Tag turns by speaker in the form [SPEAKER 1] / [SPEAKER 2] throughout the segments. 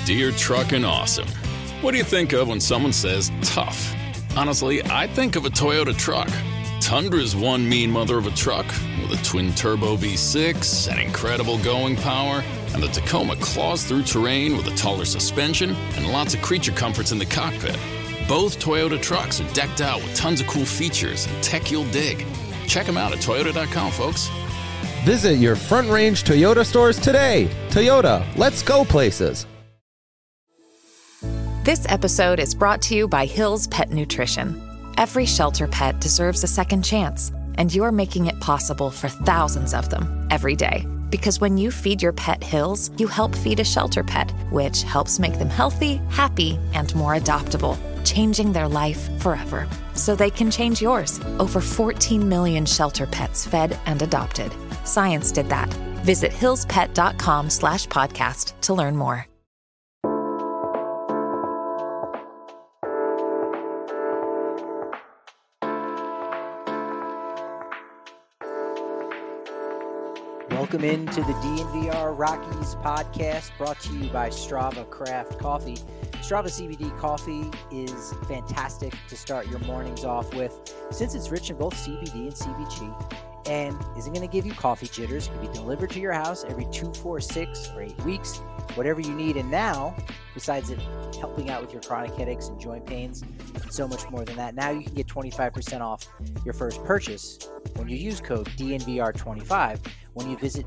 [SPEAKER 1] Deere Truckin' Awesome. What do you think of when someone says tough? Honestly, I think of a Toyota truck. Tundra's one mean mother of a truck with a twin-turbo V6 and incredible going power, and the Tacoma claws through terrain with a taller suspension and lots of creature comforts in the cockpit. Both Toyota trucks are decked out with tons of cool features and tech you'll dig. Check them out at Toyota.com, folks.
[SPEAKER 2] Visit your Front Range Toyota stores today. Toyota, let's go places.
[SPEAKER 3] This episode is brought to you by Hill's Pet Nutrition. Every shelter pet deserves a second chance, and you're making it possible for thousands of them every day. Because when you feed your pet Hill's, you help feed a shelter pet, which helps make them healthy, happy, and more adoptable, changing their life forever. So they can change yours. Over 14 million shelter pets fed and adopted. Science did that. Visit hillspet.com/podcast to learn more.
[SPEAKER 4] Welcome into the DNVR Rockies podcast, brought to you by Strava Craft Coffee. Strava CBD coffee is fantastic to start your mornings off with, since it's rich in both CBD and CBG, and isn't going to give you coffee jitters. It can be delivered to your house every 2, 4, 6, or 8 weeks, whatever you need. And now, besides it helping out with your chronic headaches and joint pains, and so much more than that, now you can get 25% off your first purchase when you use code DNVR25 when you visit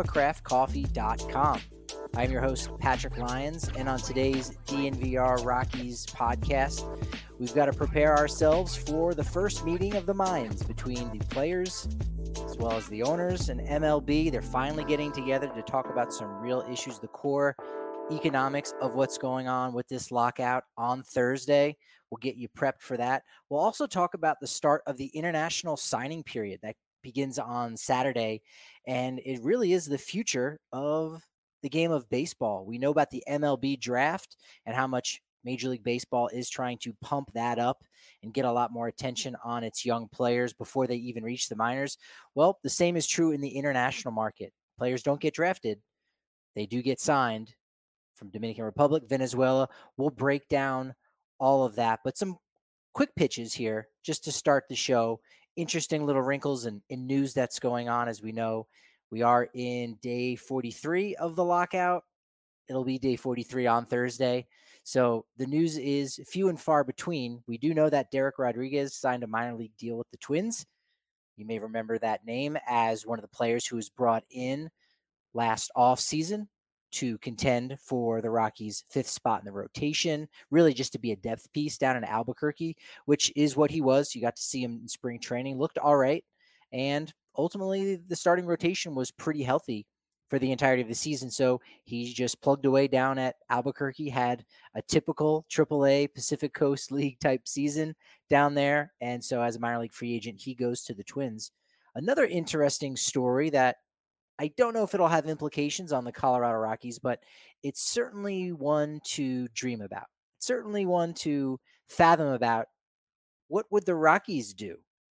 [SPEAKER 4] StravaCraftCoffee.com. I'm your host, Patrick Lyons, and on today's DNVR Rockies podcast, we've got to prepare ourselves for the first meeting of the minds between the players as well as the owners and MLB. They're finally getting together to talk about some real issues, the core economics of what's going on with this lockout on Thursday. We'll get you prepped for that. We'll also talk about the start of the international signing period that begins on Saturday, and it really is the future of the game of baseball. We know about the MLB draft and how much Major League Baseball is trying to pump that up and get a lot more attention on its young players before they even reach the minors. Well, the same is true in the international market. Players don't get drafted. They do get signed from Dominican Republic, Venezuela. We'll break down all of that, but some quick pitches here just to start the show. Interesting little wrinkles and news that's going on. As we know, we are in day 43 of the lockout. It'll be day 43 on Thursday. So the news is few and far between. We do know that Derek Rodriguez signed a minor league deal with the Twins. You may remember that name as one of the players who was brought in last offseason to contend for the Rockies' 5th spot in the rotation, really just to be a depth piece down in Albuquerque, which is what he was. You got to see him in spring training, looked all right. And ultimately, the starting rotation was pretty healthy for the entirety of the season. So he just plugged away down at Albuquerque, had a typical AAA Pacific Coast League type season down there. And so as a minor league free agent, he goes to the Twins. Another interesting story that I don't know if it'll have implications on the Colorado Rockies, but it's certainly one to dream about. It's certainly one to fathom about. What would the Rockies do?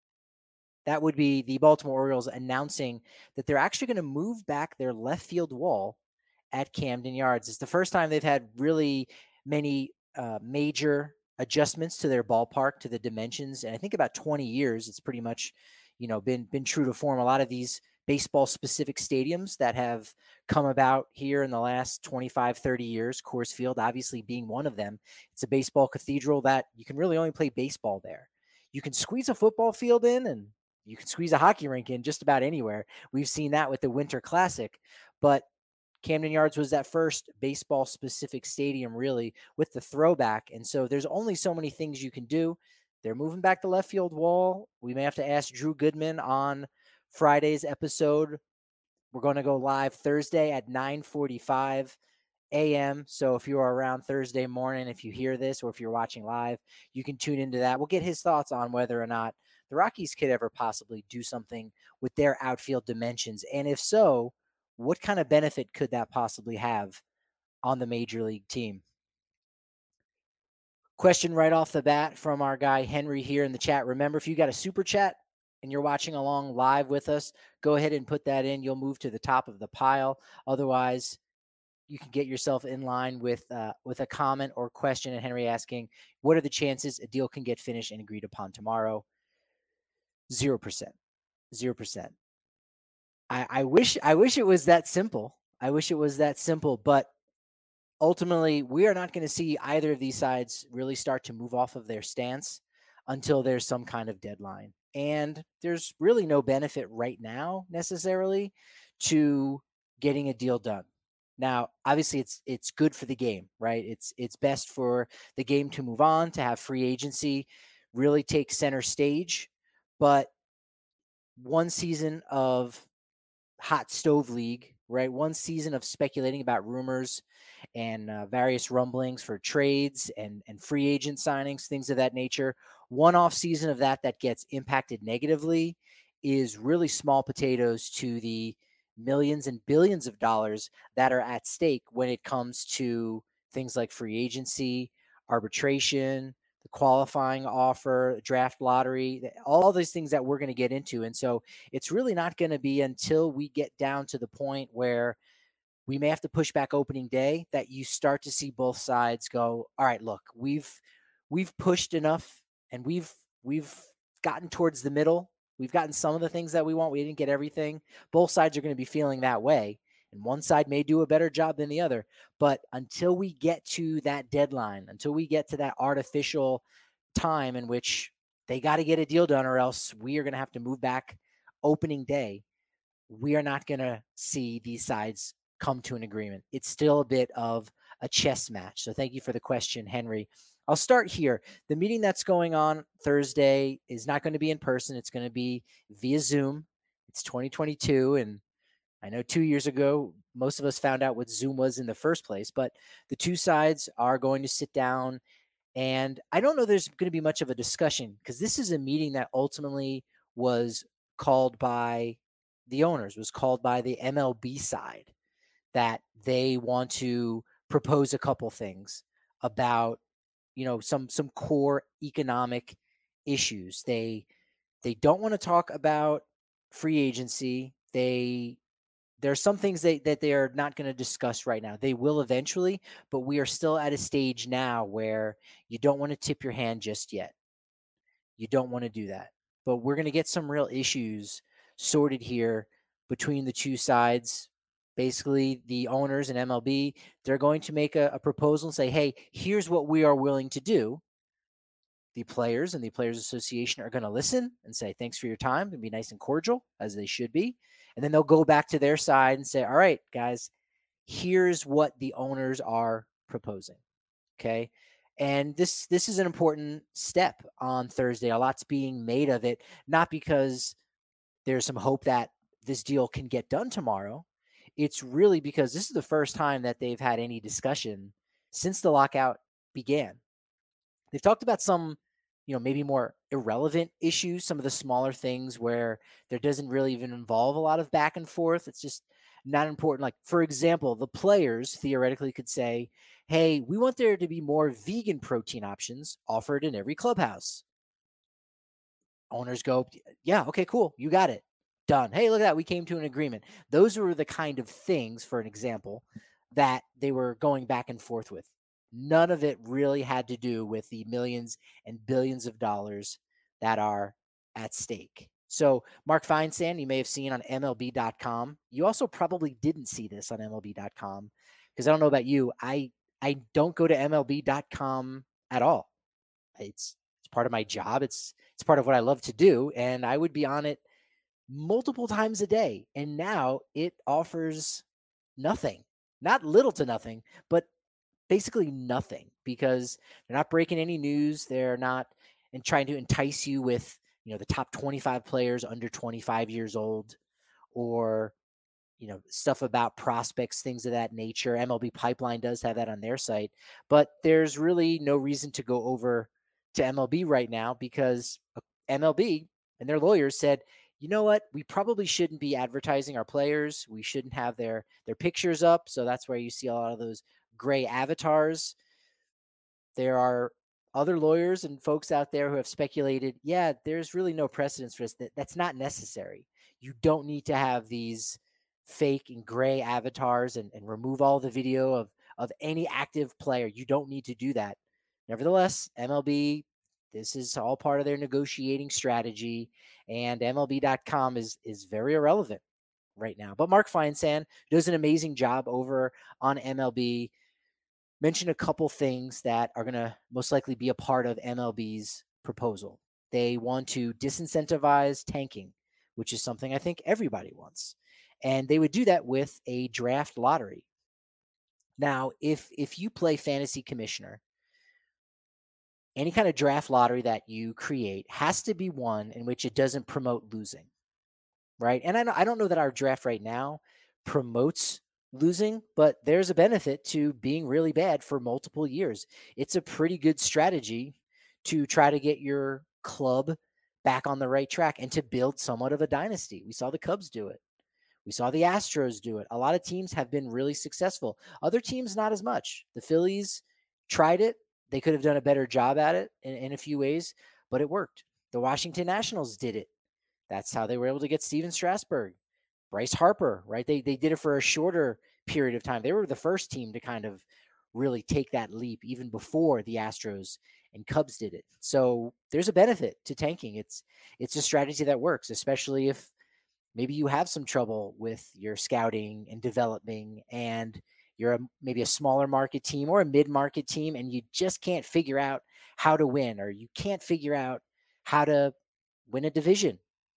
[SPEAKER 4] That would be the Baltimore Orioles announcing that they're actually going to move back their left field wall at Camden Yards. It's the first time they've had really many major adjustments to their ballpark, to the dimensions. And I think about 20 years, it's pretty much, been true to form. A lot of these baseball specific stadiums that have come about here in the last 25, 30 years, Coors Field obviously being one of them. It's a baseball cathedral that you can really only play baseball there. You can squeeze a football field in, and you can squeeze a hockey rink in just about anywhere. We've seen that with the Winter Classic, but Camden Yards was that first baseball specific stadium really with the throwback. And so there's only so many things you can do. They're moving back the left field wall. We may have to ask Drew Goodman on Friday's episode. We're going to go live Thursday at 9:45 a.m. So if you're around Thursday morning, if you hear this, or if you're watching live, you can tune into that. We'll get his thoughts on whether or not the Rockies could ever possibly do something with their outfield dimensions. And if so, what kind of benefit could that possibly have on the major league team? Question right off the bat from our guy Henry here in the chat. Remember, if you got a super chat and you're watching along live with us, go ahead and put that in. You'll move to the top of the pile. Otherwise, you can get yourself in line with a comment or question. And Henry asking, what are the chances a deal can get finished and agreed upon tomorrow? 0%. 0%. I wish it was that simple. I wish it was that simple, but ultimately we are not going to see either of these sides really start to move off of their stance until there's some kind of deadline. And there's really no benefit right now necessarily to getting a deal done. Now, obviously it's good for the game, right? It's best for the game to move on, to have free agency really take center stage, but one season of hot stove league, right? One season of speculating about rumors and various rumblings for trades and free agent signings, things of that nature. One off season of that gets impacted negatively is really small potatoes to the millions and billions of dollars that are at stake when it comes to things like free agency, arbitration, the qualifying offer, draft lottery, all these things that we're going to get into. And so it's really not going to be until we get down to the point where we may have to push back opening day that you start to see both sides go, all right, look, we've pushed enough and we've gotten towards the middle. We've gotten some of the things that we want. We didn't get everything. Both sides are going to be feeling that way. And one side may do a better job than the other. But until we get to that deadline, until we get to that artificial time in which they got to get a deal done or else we are going to have to move back opening day, we are not going to see these sides come to an agreement. It's still a bit of a chess match. So thank you for the question, Henry. I'll start here. The meeting that's going on Thursday is not going to be in person. It's going to be via Zoom. It's 2022. And I know 2 years ago, most of us found out what Zoom was in the first place, but the two sides are going to sit down. And I don't know there's going to be much of a discussion because this is a meeting that ultimately was called by the owners, was called by the MLB side, that they want to propose a couple things about, some core economic issues. They don't want to talk about free agency. There are some things that they are not going to discuss right now. They will eventually, but we are still at a stage now where you don't want to tip your hand just yet. You don't want to do that. But we're going to get some real issues sorted here between the two sides. Basically, the owners and MLB, they're going to make a proposal and say, hey, here's what we are willing to do. The players and the Players Association are going to listen and say, thanks for your time, and be nice and cordial, as they should be. And then they'll go back to their side and say, all right, guys, here's what the owners are proposing. Okay. And this is an important step on Thursday. A lot's being made of it, not because there's some hope that this deal can get done tomorrow. It's really because this is the first time that they've had any discussion since the lockout began. They've talked about some, maybe more irrelevant issues, some of the smaller things where there doesn't really even involve a lot of back and forth. It's just not important. Like, for example, the players theoretically could say, hey, we want there to be more vegan protein options offered in every clubhouse. Owners go, yeah, okay, cool. You got it. Done. Hey, look at that. We came to an agreement. Those were the kind of things, for an example, that they were going back and forth with. None of it really had to do with the millions and billions of dollars that are at stake. So Mark Feinsand, you may have seen on MLB.com. You also probably didn't see this on MLB.com because I don't know about you. I don't go to MLB.com at all. It's part of my job. It's part of what I love to do. And I would be on it multiple times a day. And now it offers nothing, not little to nothing, but basically nothing, because they're not breaking any news. They're not trying to entice you with, the top 25 players under 25 years old, or, stuff about prospects, things of that nature. MLB Pipeline does have that on their site, but there's really no reason to go over to MLB right now because MLB and their lawyers said, you know what? We probably shouldn't be advertising our players. We shouldn't have their pictures up. So that's where you see a lot of those gray avatars. There are other lawyers and folks out there who have speculated, yeah, there's really no precedence for this. That's not necessary. You don't need to have these fake and gray avatars and remove all the video of any active player. You don't need to do that. Nevertheless, MLB, this is all part of their negotiating strategy, and MLB.com is very irrelevant right now. But Mark Feinsand does an amazing job over on MLB. Mentioned a couple things that are going to most likely be a part of MLB's proposal. They want to disincentivize tanking, which is something I think everybody wants. And they would do that with a draft lottery. Now, if you play Fantasy Commissioner, any kind of draft lottery that you create has to be one in which it doesn't promote losing, right? And I don't know that our draft right now promotes losing, but there's a benefit to being really bad for multiple years. It's a pretty good strategy to try to get your club back on the right track and to build somewhat of a dynasty. We saw the Cubs do it. We saw the Astros do it. A lot of teams have been really successful. Other teams, not as much. The Phillies tried it. They could have done a better job at it in a few ways, but it worked. The Washington Nationals did it. That's how they were able to get Steven Strasburg, Bryce Harper, right? They did it for a shorter period of time. They were the first team to kind of really take that leap even before the Astros and Cubs did it. So there's a benefit to tanking. It's a strategy that works, especially if maybe you have some trouble with your scouting and developing and you're maybe a smaller market team or a mid-market team and you just can't figure out how to win, or you can't figure out how to win a division,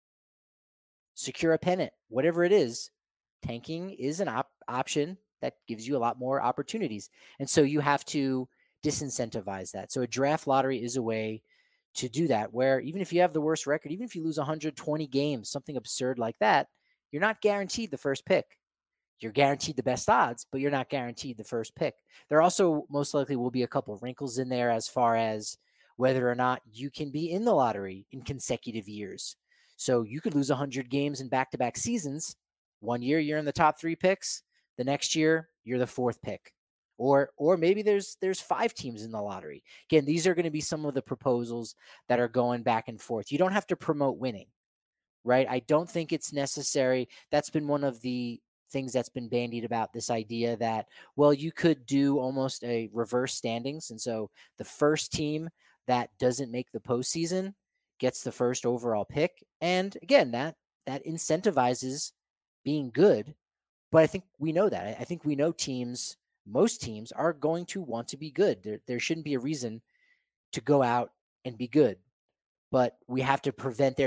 [SPEAKER 4] secure a pennant, whatever it is. Tanking is an option that gives you a lot more opportunities. And so you have to disincentivize that. So a draft lottery is a way to do that, where even if you have the worst record, even if you lose 120 games, something absurd like that, you're not guaranteed the first pick. You're guaranteed the best odds, but you're not guaranteed the first pick. There also most likely will be a couple of wrinkles in there as far as whether or not you can be in the lottery in consecutive years. So you could lose 100 games in back-to-back seasons. One year you're in the top 3 picks. The next year you're the 4th pick. Or maybe there's 5 teams in the lottery. Again, these are going to be some of the proposals that are going back and forth. You don't have to promote winning, right? I don't think it's necessary. That's been one of the things that's been bandied about, this idea that, well, you could do almost a reverse standings. And so the first team that doesn't make the postseason gets the first overall pick. And again, that incentivizes being good. But I think we know that. I think we know most teams are going to want to be good. There shouldn't be a reason to go out and be good. But we have to prevent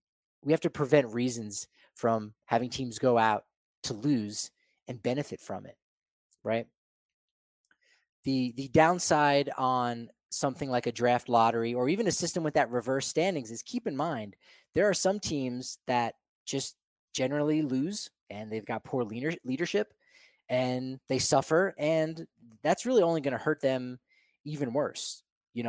[SPEAKER 4] reasons from having teams go out to lose and benefit from it, right? The downside on something like a draft lottery or even a system with that reverse standings is, keep in mind, there are some teams that just generally lose and they've got poor leadership and they suffer, and that's really only going to hurt them even worse,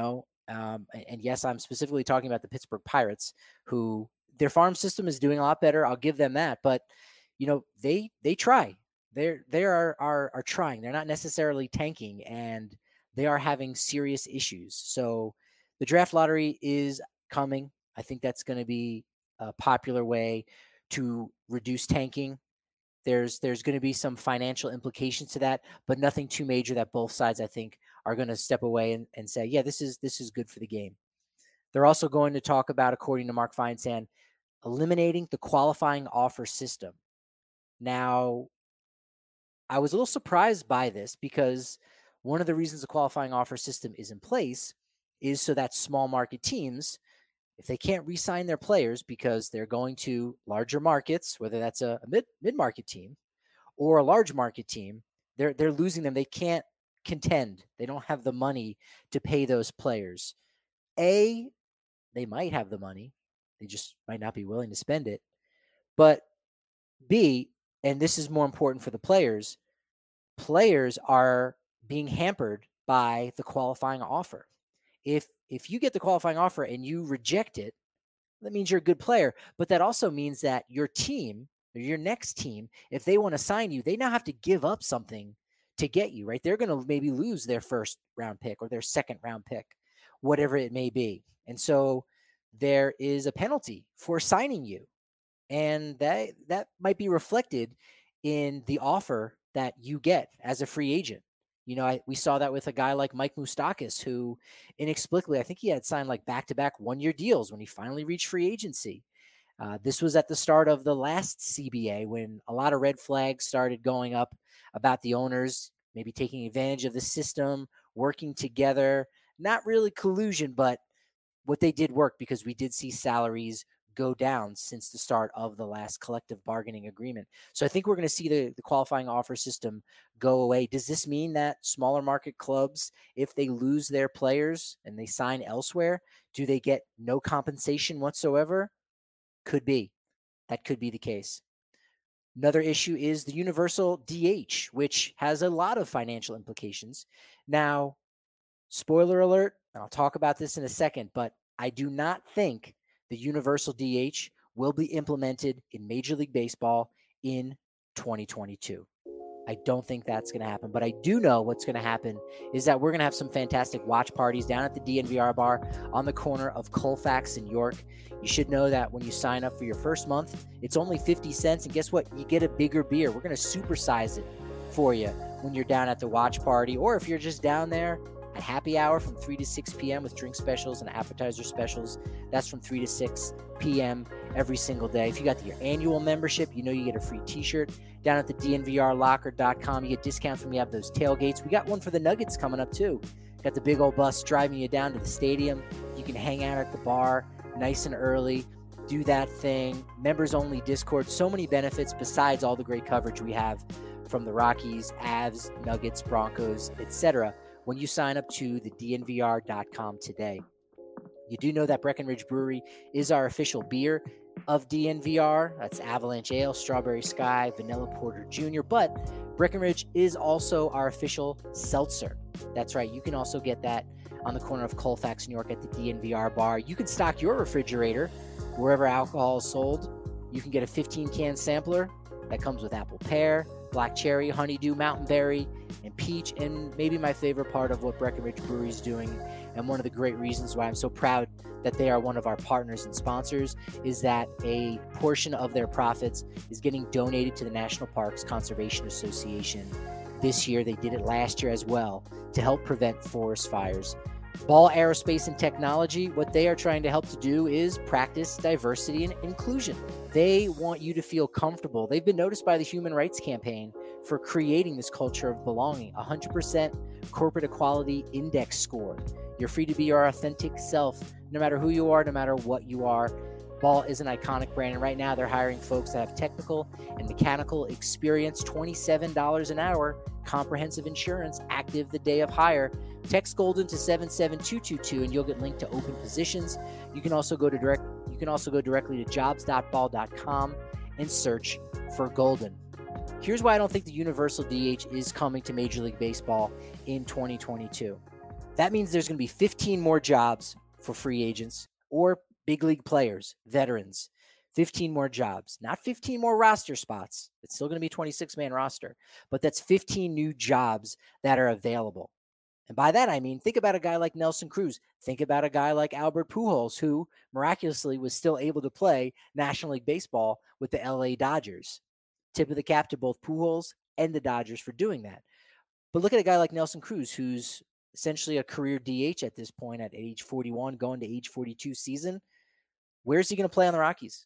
[SPEAKER 4] and yes, I'm specifically talking about the Pittsburgh Pirates, who their farm system is doing a lot better. I'll give them that, but they try. They are trying. They're not necessarily tanking, and they are having serious issues. So the draft lottery is coming. I think that's going to be a popular way to reduce tanking. There's going to be some financial implications to that, but nothing too major that both sides, I think, are going to step away and say, yeah, this is good for the game. They're also going to talk about, according to Mark Feinsand, eliminating the qualifying offer system. Now, I was a little surprised by this because one of the reasons the qualifying offer system is in place is so that small market teams, if they can't re-sign their players because they're going to larger markets, whether that's a mid-market team or a large market team, they're losing them. They can't contend. They don't have the money to pay those players. They might have the money. They just might not be willing to spend it. But B, and this is more important for the players are being hampered by the qualifying offer. If you get the qualifying offer and you reject it, that means you're a good player. But that also means that your team, or your next team, if they want to sign you, they now have to give up something to get you, right? They're going to maybe lose their first round pick or their second round pick, whatever it may be. And so there is a penalty for signing you. And that might be reflected in the offer that you get as a free agent. We saw that with a guy like Mike Moustakas, who inexplicably, I think he had signed like back-to-back one-year deals when he finally reached free agency. This was at the start of the last CBA when a lot of red flags started going up about the owners maybe taking advantage of the system, working together, not really collusion, but what they did work because we did see salaries go down since the start of the last collective bargaining agreement. So I think we're going to see the qualifying offer system go away. Does this mean that smaller market clubs, if they lose their players and they sign elsewhere, do they get no compensation whatsoever? Could be. That could be the case. Another issue is the universal DH, which has a lot of financial implications. Now, spoiler alert, and I'll talk about this in a second, but I do not think the universal DH will be implemented in Major League Baseball in 2022. I don't think that's going to happen, but I do know what's going to happen is that we're going to have some fantastic watch parties down at the DNVR bar on the corner of Colfax and York. You should know that when you sign up for your first month, it's only 50 cents. And guess what? You get a bigger beer. We're going to supersize it for you when you're down at the watch party, or if you're just down there at happy hour from 3 to 6 p.m. with drink specials and appetizer specials. That's from 3 to 6 p.m. every single day. If you got your annual membership, you get a free t-shirt. Down at the DNVRlocker.com, you get discounts when you have those tailgates. We got one for the Nuggets coming up too. Got the big old bus driving you down to the stadium. You can hang out at the bar nice and early, do that thing. Members only Discord. So many benefits besides all the great coverage we have from the Rockies, Avs, Nuggets, Broncos, etc. when you sign up to the DNVR.com today. You do know that Breckenridge Brewery is our official beer of DNVR. That's Avalanche Ale, Strawberry Sky, Vanilla Porter Jr. But Breckenridge is also our official seltzer. That's right. You can also get that on the corner of Colfax, New York at the DNVR bar. You can stock your refrigerator wherever alcohol is sold. You can get a 15-can sampler that comes with apple pear, black cherry, honeydew, mountain berry, and peach. And maybe my favorite part of what Breckenridge Brewery is doing, and one of the great reasons why I'm so proud that they are one of our partners and sponsors, is that a portion of their profits is getting donated to the National Parks Conservation Association. This year, they did it last year as well, to help prevent forest fires. Ball Aerospace and Technology, what they are trying to help to do is practice diversity and inclusion. They want you to feel comfortable. They've been noticed by the Human Rights Campaign for creating this culture of belonging. 100% corporate equality index score. You're free to be your authentic self, no matter who you are, no matter what you are. Ball is an iconic brand, and right now they're hiring folks that have technical and mechanical experience, $27 an hour, comprehensive insurance, active the day of hire. Text Golden to 77222 and you'll get linked to open positions. You can also go directly to jobs.ball.com and search for Golden. Here's why I don't think the universal DH is coming to Major League Baseball in 2022. That means there's going to be 15 more jobs for free agents or big league players, veterans. 15 more jobs, not 15 more roster spots. It's still going to be a 26-man roster, but that's 15 new jobs that are available. And by that, I mean, think about a guy like Nelson Cruz. Think about a guy like Albert Pujols, who miraculously was still able to play National League Baseball with the LA Dodgers. Tip of the cap to both Pujols and the Dodgers for doing that. But look at a guy like Nelson Cruz, who's essentially a career DH at this point at age 41, going to age 42 season. Where's he going to play on the Rockies?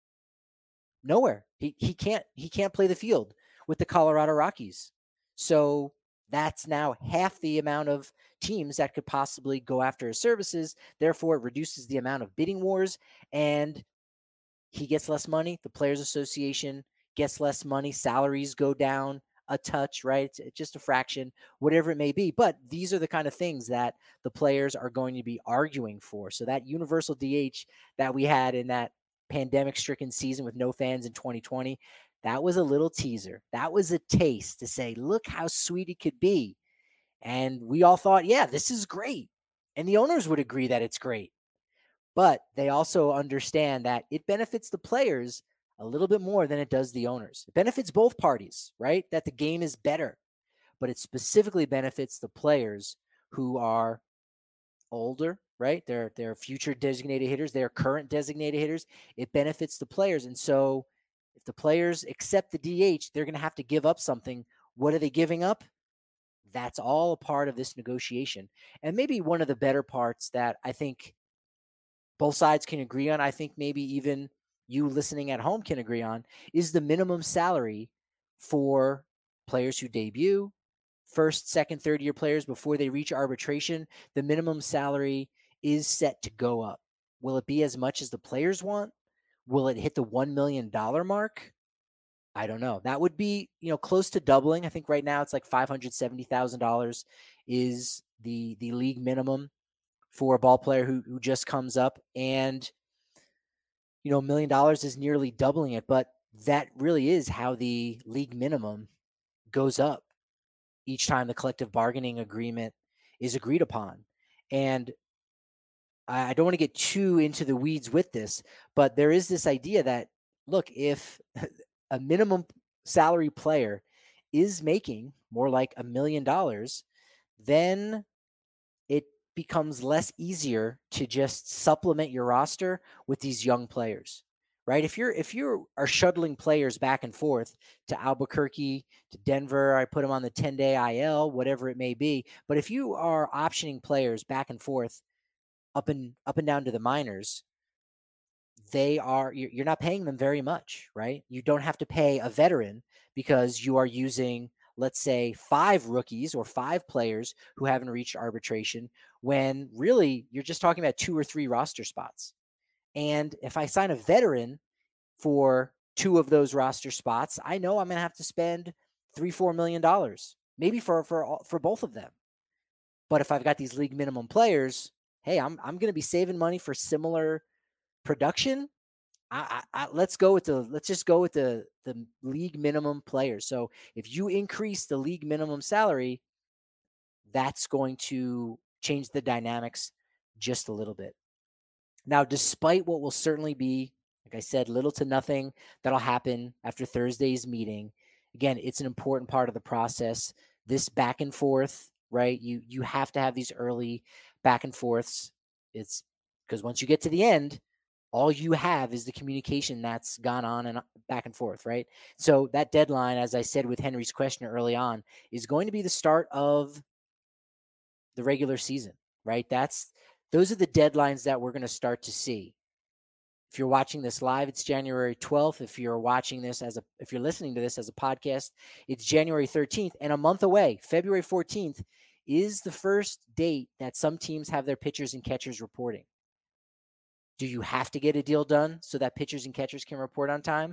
[SPEAKER 4] Nowhere. He can't play the field with the Colorado Rockies. So that's now half the amount of teams that could possibly go after his services. Therefore, it reduces the amount of bidding wars, and he gets less money. The Players Association gets less money. Salaries go down a touch, right? It's just a fraction, whatever it may be. But these are the kind of things that the players are going to be arguing for. So that universal DH that we had in that pandemic-stricken season with no fans in 2020, that was a little teaser. That was a taste to say, look how sweet it could be. And we all thought, yeah, this is great. And the owners would agree that it's great. But they also understand that it benefits the players a little bit more than it does the owners. It benefits both parties, right? That the game is better. But it specifically benefits the players who are older, right? They're future designated hitters. They're current designated hitters. It benefits the players. And so If the players accept the DH, they're going to have to give up something. What are they giving up? That's all a part of this negotiation. And maybe one of the better parts that I think both sides can agree on, I think maybe even you listening at home can agree on, is the minimum salary for players who debut, first, second, third year players before they reach arbitration. The minimum salary is set to go up. Will it be as much as the players want? Will it hit the $1 million mark? I don't know. That would be, close to doubling. I think right now it's like $570,000 is the league minimum for a ball player who just comes up, and $1 million is nearly doubling it. But that really is how the league minimum goes up each time the collective bargaining agreement is agreed upon. And I don't want to get too into the weeds with this, but there is this idea that, look, if a minimum salary player is making more like $1 million, then it becomes less easier to just supplement your roster with these young players, right? If you are shuttling players back and forth to Albuquerque, to Denver, I put them on the 10-day IL, whatever it may be. But if you are optioning players back and forth up and down to the minors, you're not paying them very much, right? You don't have to pay a veteran because you are using, let's say, 5 rookies or 5 players who haven't reached arbitration, when really you're just talking about 2 or 3 roster spots. And if I sign a veteran for 2 of those roster spots, I know I'm going to have to spend $3-4 million, maybe for both of them. But if I've got these league minimum players, hey, I'm going to be saving money for similar production. Let's just go with the league minimum players. So if you increase the league minimum salary, that's going to change the dynamics just a little bit. Now, despite what will certainly be, like I said, little to nothing that'll happen after Thursday's meeting, again, it's an important part of the process. This back and forth, right? You have to have these early back and forths. It's because once you get to the end, all you have is the communication that's gone on and back and forth, right? So that deadline, as I said with Henry's question early on, is going to be the start of the regular season, right? Those are the deadlines that we're going to start to see. If you're watching this live, it's January 12th. If you're listening to this as a podcast, it's January 13th, and a month away, February 14th, is the first date that some teams have their pitchers and catchers reporting. Do you have to get a deal done so that pitchers and catchers can report on time?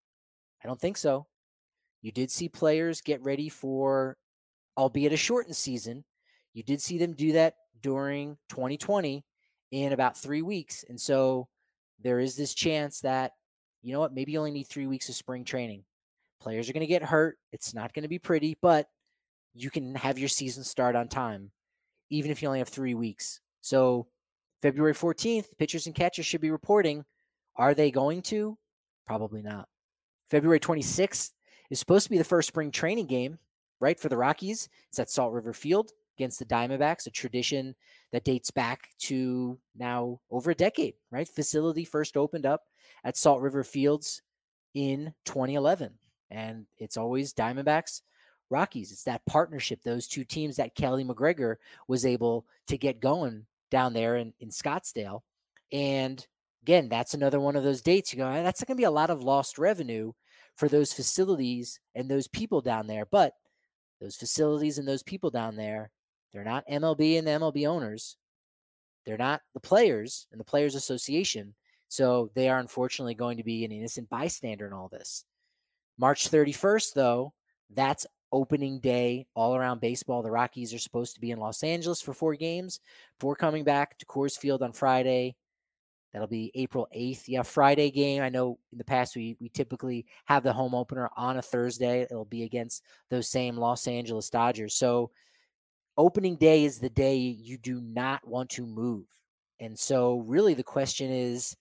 [SPEAKER 4] I don't think so. You did see players get ready for, albeit a shortened season, you did see them do that during 2020 in about 3 weeks. And so there is this chance that, maybe you only need 3 weeks of spring training. Players are going to get hurt. It's not going to be pretty, but you can have your season start on time, even if you only have 3 weeks. So February 14th, pitchers and catchers should be reporting. Are they going to? Probably not. February 26th is supposed to be the first spring training game, right, for the Rockies. It's at Salt River Field against the Diamondbacks, a tradition that dates back to now over a decade, right? Facility first opened up at Salt River Fields in 2011, and it's always Diamondbacks, Rockies. It's that partnership, those two teams that Kelly McGregor was able to get going down there in Scottsdale. And again, that's another one of those dates. You go, that's going to be a lot of lost revenue for those facilities and those people down there. But those facilities and those people down there, they're not MLB and the MLB owners. They're not the players and the Players Association. So they are unfortunately going to be an innocent bystander in all this. March 31st, though, that's opening day all around baseball. The Rockies are supposed to be in Los Angeles for 4 games before coming back to Coors Field on Friday. That'll be April 8th. Yeah, Friday game. I know in the past we typically have the home opener on a Thursday. It'll be against those same Los Angeles Dodgers. So opening day is the day you do not want to move. And so really the question is,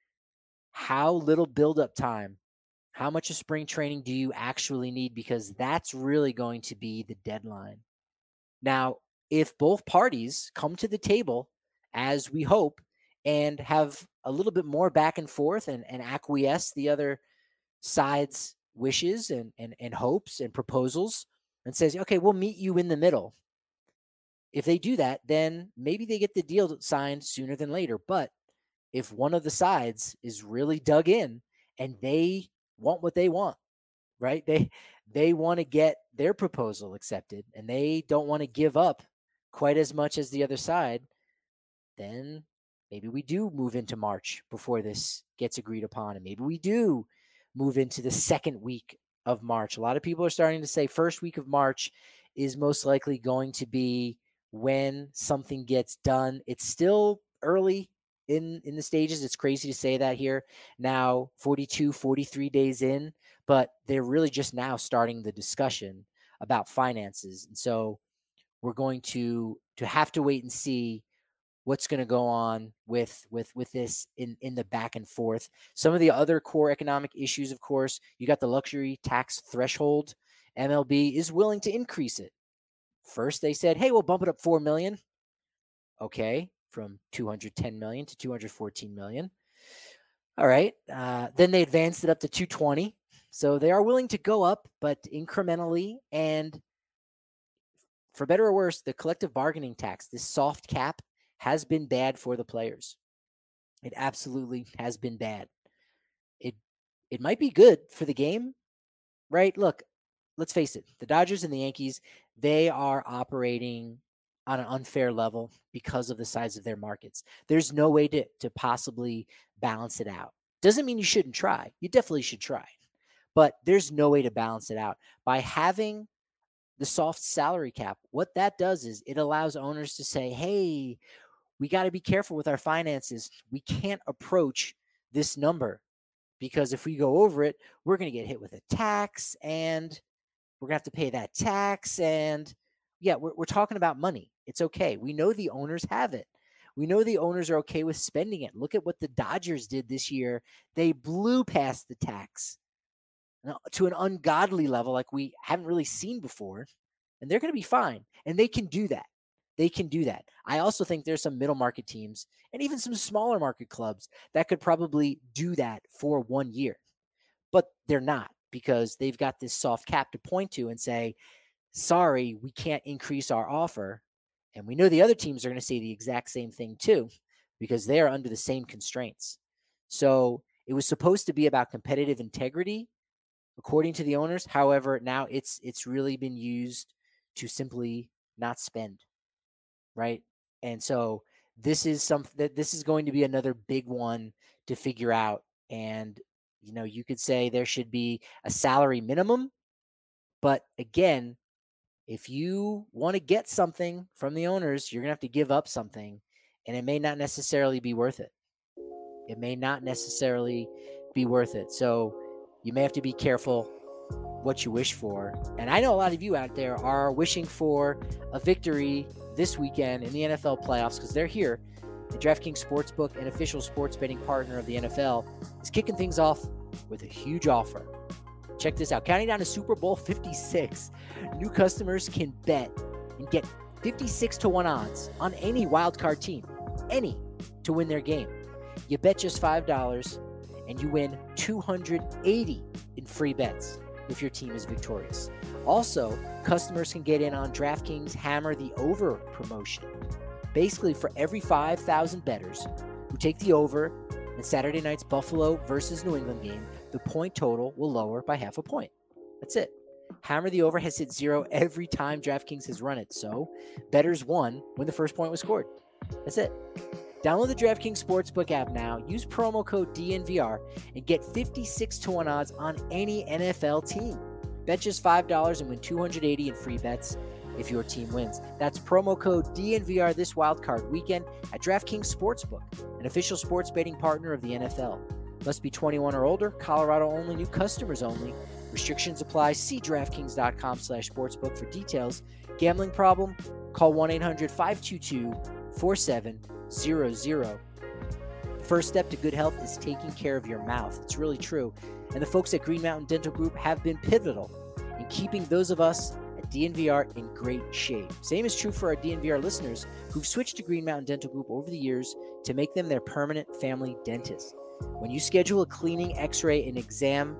[SPEAKER 4] how little buildup time, how much of spring training do you actually need? Because that's really going to be the deadline. Now, if both parties come to the table, as we hope, and have a little bit more back and forth and acquiesce the other side's wishes and hopes and proposals and says, okay, we'll meet you in the middle. If they do that, then maybe they get the deal signed sooner than later. But if one of the sides is really dug in and they want what they want, right? They want to get their proposal accepted and they don't want to give up quite as much as the other side, then maybe we do move into March before this gets agreed upon. And maybe we do move into the second week of March. A lot of people are starting to say first week of March is most likely going to be when something gets done. It's still early in the stages. It's crazy to say that here now, 42, 43 days in, but they're really just now starting the discussion about finances. And so we're going to have to wait and see what's going to go on with this in the back and forth. Some of the other core economic issues, of course, you got the luxury tax threshold. MLB is willing to increase it. First, they said, hey, we'll bump it up $4 million. Okay, from $210 million to $214 million. All right. Then they advanced it up to $220. So they are willing to go up, but incrementally. And for better or worse, the collective bargaining tax, this soft cap, has been bad for the players. It absolutely has been bad. It might be good for the game, right? Look, let's face it. The Dodgers and the Yankees, they are operating on an unfair level because of the size of their markets. There's no way to possibly balance it out. Doesn't mean you shouldn't try. You definitely should try. But there's no way to balance it out. By having the soft salary cap, what that does is it allows owners to say, hey, we got to be careful with our finances. We can't approach this number because if we go over it, we're going to get hit with a tax and we're going to have to pay that tax. And yeah, we're talking about money. It's okay. We know the owners have it. We know the owners are okay with spending it. Look at what the Dodgers did this year. They blew past the tax to an ungodly level like we haven't really seen before. And they're going to be fine. And they can do that. They can do that. I also think there's some middle market teams and even some smaller market clubs that could probably do that for 1 year. But they're not because they've got this soft cap to point to and say, sorry, we can't increase our offer. And we know the other teams are going to say the exact same thing too, because they are under the same constraints. So it was supposed to be about competitive integrity, according to the owners. However, now it's really been used to simply not spend, right? And so this is going to be another big one to figure out. And you could say there should be a salary minimum, but again, if you want to get something from the owners, you're going to have to give up something, and it may not necessarily be worth it. It may not necessarily be worth it. So you may have to be careful what you wish for. And I know a lot of you out there are wishing for a victory this weekend in the NFL playoffs because they're here. The DraftKings Sportsbook, an official sports betting partner of the NFL, is kicking things off with a huge offer. Check this out. Counting down to Super Bowl 56, new customers can bet and get 56-1 odds on any wildcard team, to win their game. You bet just $5 and you win $280 in free bets if your team is victorious. Also, customers can get in on DraftKings Hammer the Over promotion. Basically, for every 5,000 bettors who take the over in Saturday night's Buffalo versus New England game, the point total will lower by half a point. That's it. Hammer the Over has hit 0 every time DraftKings has run it, so bettors won when the first point was scored. That's it. Download the DraftKings Sportsbook app now, use promo code DNVR, and get 56-1 odds on any NFL team. Bet just $5 and win $280 in free bets if your team wins. That's promo code DNVR this wildcard weekend at DraftKings Sportsbook, an official sports betting partner of the NFL. Must be 21 or older, Colorado only, new customers only. Restrictions apply. See DraftKings.com/sportsbook for details. Gambling problem? Call 1-800-522-4700. First step to good health is taking care of your mouth. It's really true. And the folks at Green Mountain Dental Group have been pivotal in keeping those of us at DNVR in great shape. Same is true for our DNVR listeners who've switched to Green Mountain Dental Group over the years to make them their permanent family dentist. When you schedule a cleaning, x-ray, and exam,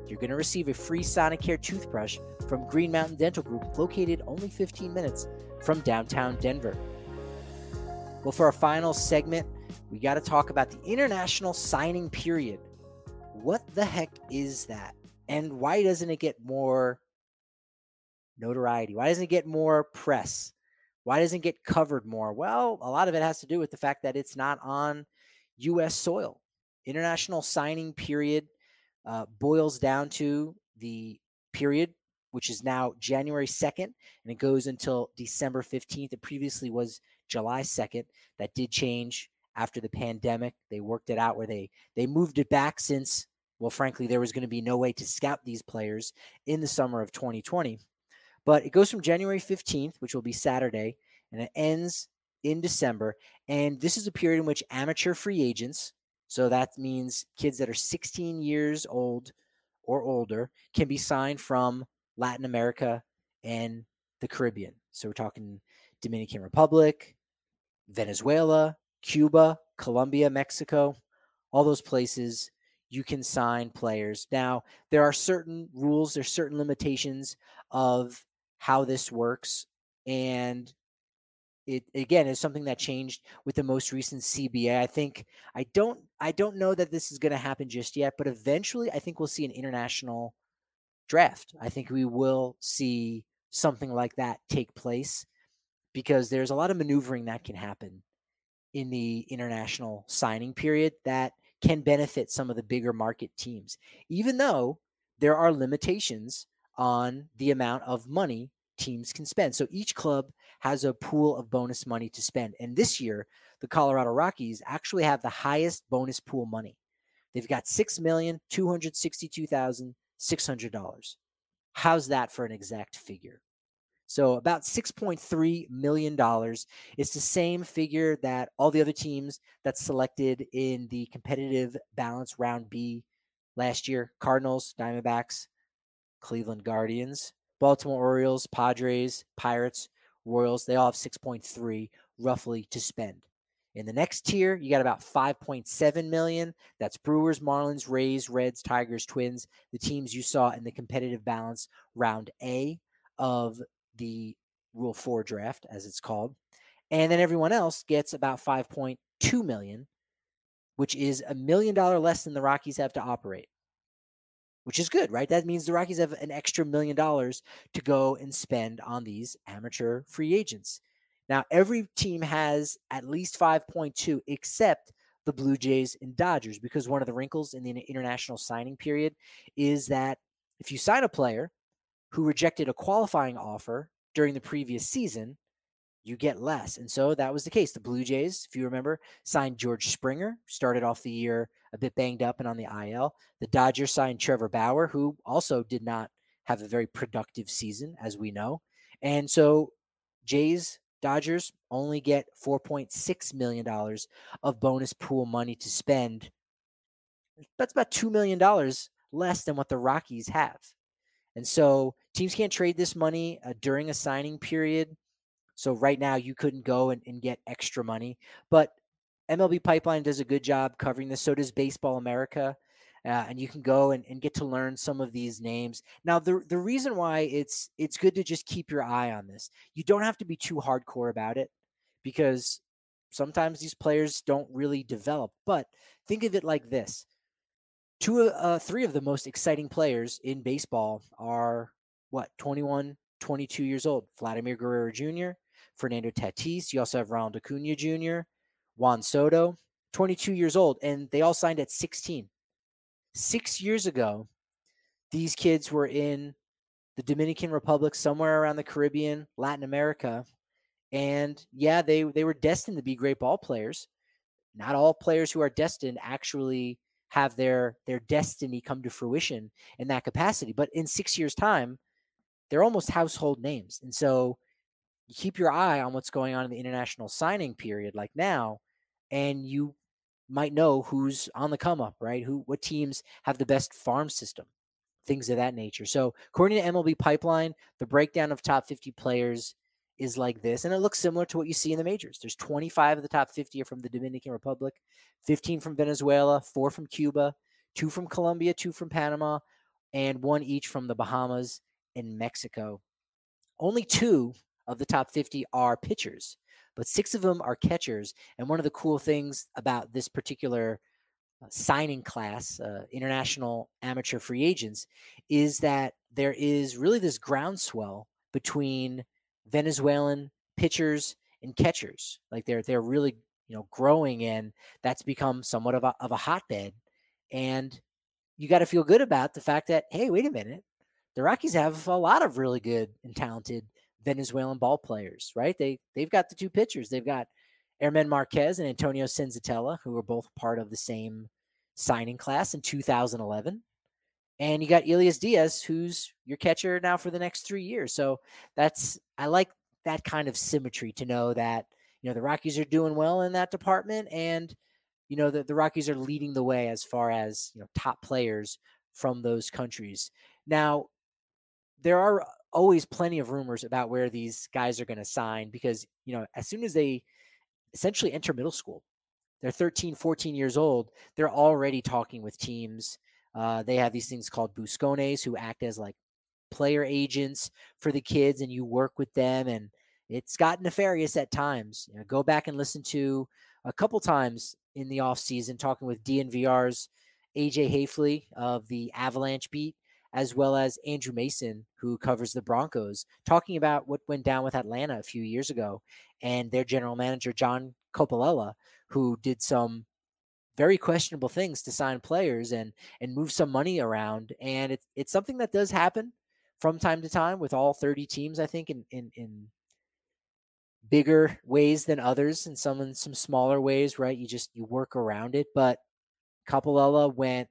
[SPEAKER 4] you're going to receive a free Sonicare toothbrush from Green Mountain Dental Group, located only 15 minutes from downtown Denver. Well, for our final segment, we got to talk about the international signing period. What the heck is that? And why doesn't it get more notoriety? Why doesn't it get more press? Why doesn't it get covered more? Well, a lot of it has to do with the fact that it's not on U.S. soil. International signing period boils down to the period, which is now January 2nd, and it goes until December 15th. It previously was July 2nd. That did change after the pandemic. They worked it out where they moved it back since, well, frankly, there was going to be no way to scout these players in the summer of 2020. But it goes from January 15th, which will be Saturday, and it ends in December. And this is a period in which amateur free agents, so that means kids that are 16 years old or older, can be signed from Latin America and the Caribbean. So we're talking Dominican Republic, Venezuela, Cuba, Colombia, Mexico, all those places you can sign players. Now, there are certain rules, there's certain limitations of how this works, and it again is something that changed with the most recent CBA. I don't know that this is going to happen just yet, but eventually I think we'll see an international draft. I think we will see something like that take place because there's a lot of maneuvering that can happen in the international signing period that can benefit some of the bigger market teams, even though there are limitations on the amount of money teams can spend. So each club has a pool of bonus money to spend. And this year, the Colorado Rockies actually have the highest bonus pool money. They've got $6,262,600. How's that for an exact figure? So about $6.3 million. It's the same figure that all the other teams that selected in the competitive balance round B last year: Cardinals, Diamondbacks, Cleveland Guardians, Baltimore Orioles, Padres, Pirates, Royals. They all have 6.3 roughly to spend. In the next tier, you got about 5.7 million. That's Brewers, Marlins, Rays, Reds, Tigers, Twins, the teams you saw in the competitive balance round A of the Rule 4 draft, as it's called. And then everyone else gets about 5.2 million, which is $1 million less than the Rockies have to operate, which is good, right? That means the Rockies have an extra $1 million to go and spend on these amateur free agents. Now, every team has at least 5.2 except the Blue Jays and Dodgers, because one of the wrinkles in the international signing period is that if you sign a player who rejected a qualifying offer during the previous season, you get less. And so that was the case. The Blue Jays, if you remember, signed George Springer, started off the year a bit banged up and on the IL. The Dodgers signed Trevor Bauer, who also did not have a very productive season, as we know. And so Jays, Dodgers only get $4.6 million of bonus pool money to spend. That's about $2 million less than what the Rockies have. And so teams can't trade this money during a signing period. So right now you couldn't go and get extra money. But MLB Pipeline does a good job covering this. So does Baseball America. And you can go and get to learn some of these names. Now, the reason why it's good to just keep your eye on this, you don't have to be too hardcore about it because sometimes these players don't really develop. But think of it like this. Three of the most exciting players in baseball are, 21, 22 years old. Vladimir Guerrero Jr., Fernando Tatis. You also have Ronald Acuna Jr., Juan Soto, 22 years old, and they all signed at 16. 6 years ago, these kids were in the Dominican Republic, somewhere around the Caribbean, Latin America, and yeah, they were destined to be great ball players. Not all players who are destined actually have their destiny come to fruition in that capacity. But in 6 years' time, they're almost household names. And so you keep your eye on what's going on in the international signing period like now, and you might know who's on the come up, right? What teams have the best farm system, things of that nature. So according to MLB Pipeline, the breakdown of top 50 players is like this, and it looks similar to what you see in the majors. There's 25 of the top 50 are from the Dominican Republic, 15 from Venezuela, 4 from Cuba, 2 from Colombia, 2 from Panama, and one each from the Bahamas and Mexico. Only 2 of the top 50 are pitchers, but 6 of them are catchers. And one of the cool things about this particular signing class, international amateur free agents, is that there is really this groundswell between Venezuelan pitchers and catchers. Like they're really growing, and that's become somewhat of a hotbed. And you got to feel good about the fact that, hey, wait a minute, the Rockies have a lot of really good and talented Venezuelan ball players, right? They've got the 2 pitchers. They've got Herman Marquez and Antonio Senzatella, who were both part of the same signing class in 2011. And you got Elias Diaz, who's your catcher now for the next 3 years. So I like that kind of symmetry to know that, the Rockies are doing well in that department, and, the Rockies are leading the way as far as, top players from those countries. Now, there are always plenty of rumors about where these guys are going to sign because, as soon as they essentially enter middle school, they're 13, 14 years old, they're already talking with teams. They have these things called buscones who act as like player agents for the kids, and you work with them, and it's gotten nefarious at times. Go back and listen to a couple times in the off season talking with DNVR's AJ Hafley of the Avalanche beat, as well as Andrew Mason, who covers the Broncos, talking about what went down with Atlanta a few years ago and their general manager, John Coppola, who did some very questionable things to sign players and move some money around. And it's something that does happen from time to time with all 30 teams, I think, in bigger ways than others, and some in some smaller ways, right? You work around it. But Coppola went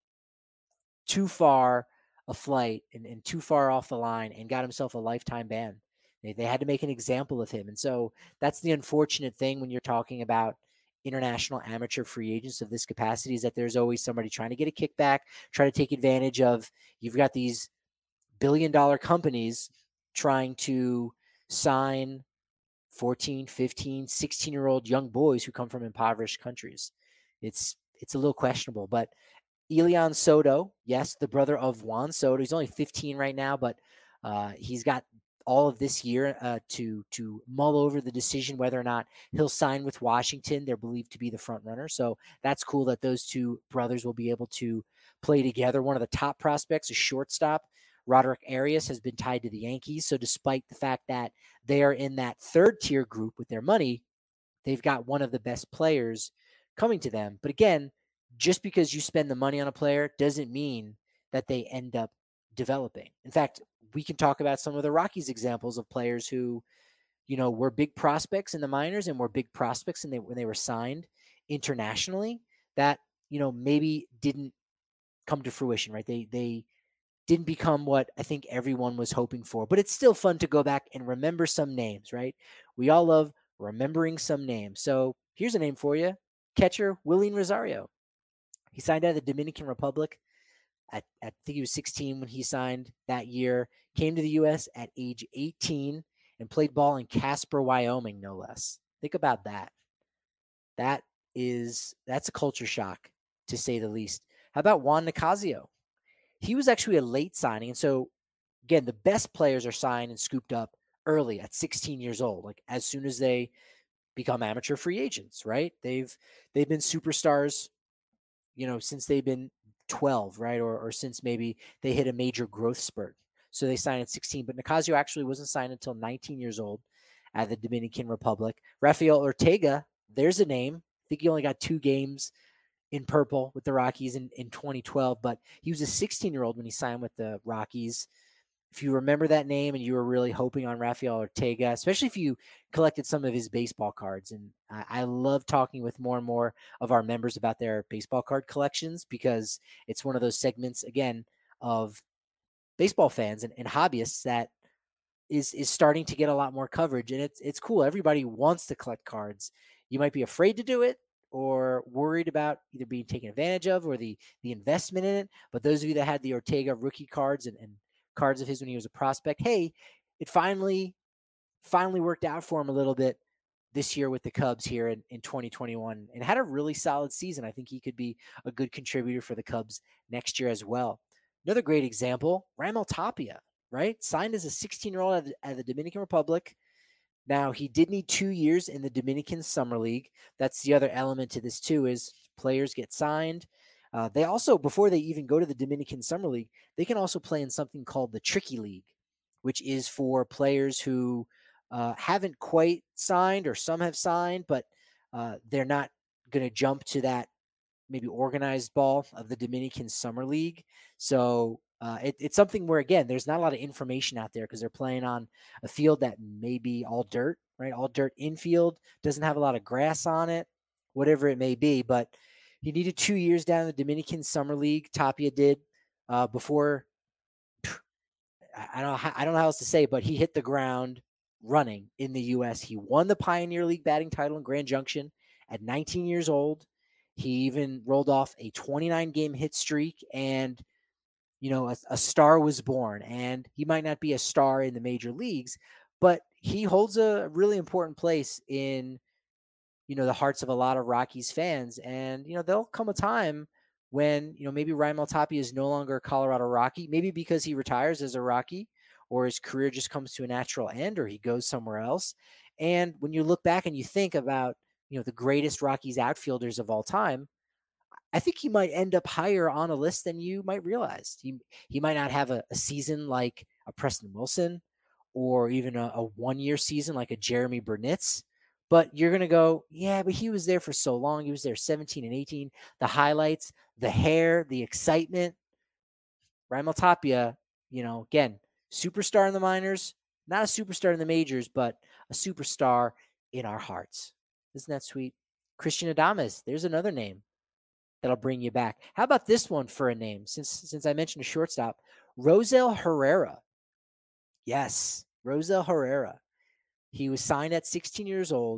[SPEAKER 4] too far a flight and too far off the line and got himself a lifetime ban. They had to make an example of him. And so that's the unfortunate thing when you're talking about international amateur free agents of this capacity, is that there's always somebody trying to get a kickback, try to take advantage of. You've got these billion-dollar companies trying to sign 14, 15, 16-year-old young boys who come from impoverished countries. It's a little questionable. But Elian Soto, yes, the brother of Juan Soto. He's only 15 right now, but he's got all of this year to mull over the decision whether or not he'll sign with Washington. They're believed to be the front runner. So that's cool that those 2 brothers will be able to play together. One of the top prospects, a shortstop, Roderick Arias, has been tied to the Yankees. So despite the fact that they are in that 3rd tier group with their money, they've got one of the best players coming to them. But again, just because you spend the money on a player doesn't mean that they end up developing. In fact, we can talk about some of the Rockies examples of players who, were big prospects in the minors and were big prospects when they were signed internationally that, maybe didn't come to fruition, right? They didn't become what I think everyone was hoping for. But it's still fun to go back and remember some names, right? We all love remembering some names. So here's a name for you. Catcher Willian Rosario. He signed out of the Dominican Republic. I think he was 16 when he signed that year. Came to the U.S. at age 18 and played ball in Casper, Wyoming, no less. Think about that. That's a culture shock, to say the least. How about Juan Nicasio? He was actually a late signing. And so, again, the best players are signed and scooped up early at 16 years old, like as soon as they become amateur free agents, right? They've been superstars, since they've been 12, right? Or since maybe they hit a major growth spurt. So they signed at 16. But Nicasio actually wasn't signed until 19 years old at the Dominican Republic. Rafael Ortega, there's a name. I think he only got 2 games in purple with the Rockies in 2012, but he was a 16-year-old when he signed with the Rockies. If you remember that name and you were really hoping on Rafael Ortega, especially if you collected some of his baseball cards. And I love talking with more and more of our members about their baseball card collections, because it's one of those segments, again, of baseball fans and hobbyists that is starting to get a lot more coverage. And it's cool. Everybody wants to collect cards. You might be afraid to do it or worried about either being taken advantage of or the investment in it. But those of you that had the Ortega rookie cards and cards of his when he was a prospect, hey, it finally worked out for him a little bit this year with the Cubs here in 2021, and had a really solid season. I think he could be a good contributor for the Cubs next year as well. Another great example, Raimel Tapia, right? Signed as a 16-year-old at the Dominican Republic. Now, he did need 2 years in the Dominican Summer League. That's the other element to this, too, is players get signed. They also, before they even go to the Dominican Summer League, they can also play in something called the Tricky League, which is for players who haven't quite signed, or some have signed, but they're not going to jump to that maybe organized ball of the Dominican Summer League. So it's something where, again, there's not a lot of information out there because they're playing on a field that may be all dirt, right? All dirt infield, doesn't have a lot of grass on it, whatever it may be. But he needed 2 years down in the Dominican Summer League. Tapia did before. I don't know how else to say, but he hit the ground running in the U.S. He won the Pioneer League batting title in Grand Junction at 19 years old. He even rolled off a 29-game hit streak, and a star was born. And he might not be a star in the major leagues, but he holds a really important place in the hearts of a lot of Rockies fans. And there'll come a time when maybe Raimel Tapia is no longer a Colorado Rocky, maybe because he retires as a Rocky, or his career just comes to a natural end, or he goes somewhere else. And when you look back and you think about the greatest Rockies outfielders of all time, I think he might end up higher on a list than you might realize. He might not have a season like a Preston Wilson, or even a 1-year season like a Jeremy Burnitz. But you're going to go, yeah, but he was there for so long. He was there 17 and 18. The highlights, the hair, the excitement. Raimel Tapia, again, superstar in the minors, not a superstar in the majors, but a superstar in our hearts. Isn't that sweet? Christian Adames, there's another name that'll bring you back. How about this one for a name? Since I mentioned a shortstop, Rosell Herrera. Yes, Rosell Herrera. He was signed at 16 years old,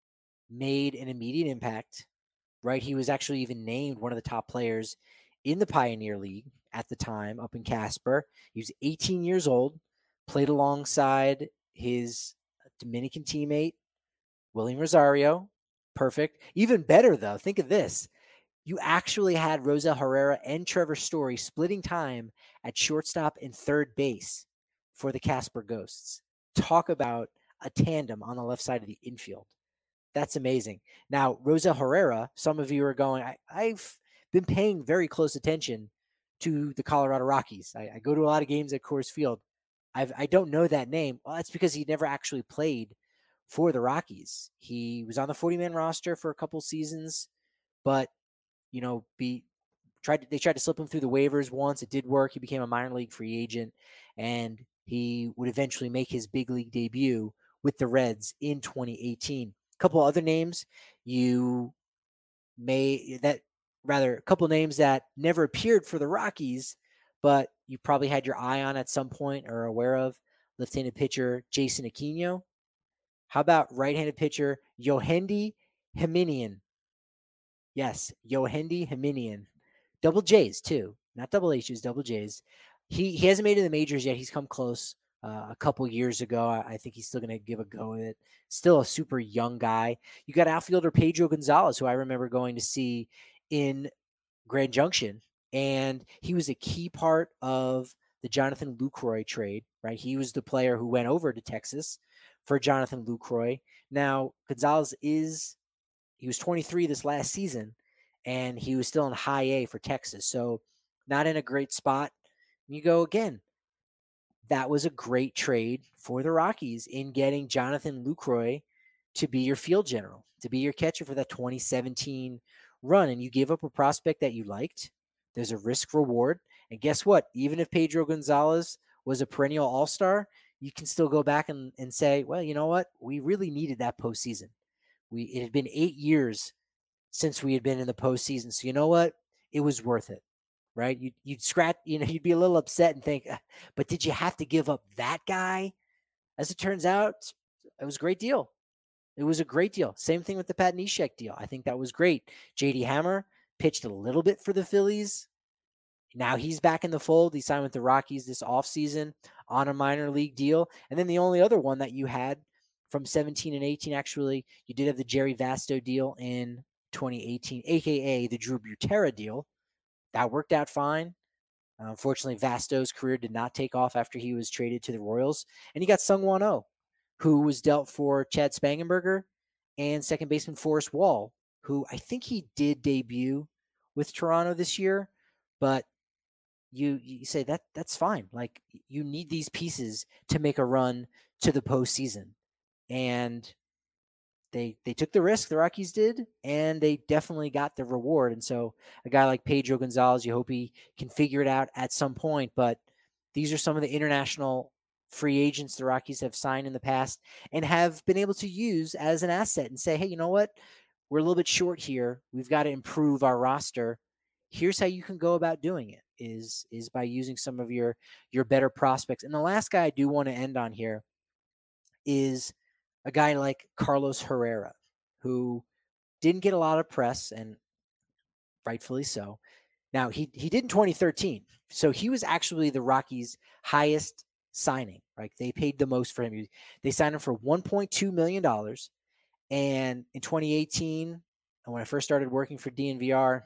[SPEAKER 4] made an immediate impact, right? He was actually even named one of the top players in the Pioneer League at the time up in Casper. He was 18 years old, played alongside his Dominican teammate, William Rosario. Perfect. Even better, though, think of this. You actually had Rosell Herrera and Trevor Story splitting time at shortstop and third base for the Casper Ghosts. Talk about a tandem on the left side of the infield. That's amazing. Now, Rosell Herrera, some of you are going, I've been paying very close attention to the Colorado Rockies. I go to a lot of games at Coors Field. I don't know that name. Well, that's because he never actually played for the Rockies. He was on the 40-man roster for a couple seasons, but they tried to slip him through the waivers once. It did work. He became a minor league free agent, and he would eventually make his big league debut with the Reds in 2018. A couple other names a couple names that never appeared for the Rockies, but you probably had your eye on at some point or are aware of. Left-handed pitcher Jason Aquino. How about right-handed pitcher Yohandy Jimenez? Yes, Yohandy Jimenez. Double J's too, not double H's, double J's. He hasn't made it in the majors yet. He's come close a couple years ago. I think he's still going to give a go at it. Still a super young guy. You got outfielder Pedro Gonzalez, who I remember going to see in Grand Junction, and he was a key part of the Jonathan Lucroy trade, right? He was the player who went over to Texas for Jonathan Lucroy. Now, Gonzalez he was 23 this last season, and he was still in high A for Texas. So not in a great spot. You go again. That was a great trade for the Rockies in getting Jonathan Lucroy to be your field general, to be your catcher for that 2017 run. And you give up a prospect that you liked. There's a risk reward. And guess what? Even if Pedro Gonzalez was a perennial all-star, you can still go back and say, well, you know what? We really needed that postseason. It had been 8 years since we had been in the postseason. So you know what? It was worth it, right? You'd scratch, you'd be a little upset and think, but did you have to give up that guy? As it turns out, it was a great deal. It was a great deal. Same thing with the Pat Neshek deal. I think that was great. JD Hammer pitched a little bit for the Phillies. Now he's back in the fold. He signed with the Rockies this offseason on a minor league deal. And then the only other one that you had from 17 and 18, actually, you did have the Jerry Vasto deal in 2018, a.k.a. the Drew Butera deal. That worked out fine. Unfortunately, Vasto's career did not take off after he was traded to the Royals. And you got Sung-Won Oh, who was dealt for Chad Spangenberger, and second baseman Forrest Wall, who I think he did debut with Toronto this year, but you say that's fine. Like, you need these pieces to make a run to the postseason. And they took the risk, the Rockies did, and they definitely got the reward. And so a guy like Pedro Gonzalez, you hope he can figure it out at some point. But these are some of the international free agents the Rockies have signed in the past and have been able to use as an asset and say, hey, you know what? We're a little bit short here. We've got to improve our roster. Here's how you can go about doing it is by using some of your better prospects. And the last guy I do want to end on here is a guy like Carlos Herrera, who didn't get a lot of press, and rightfully so. Now, he did in 2013, so he was actually the Rockies' highest signing. Right, they paid the most for him. They signed him for $1.2 million, and in 2018, when I first started working for DNVR,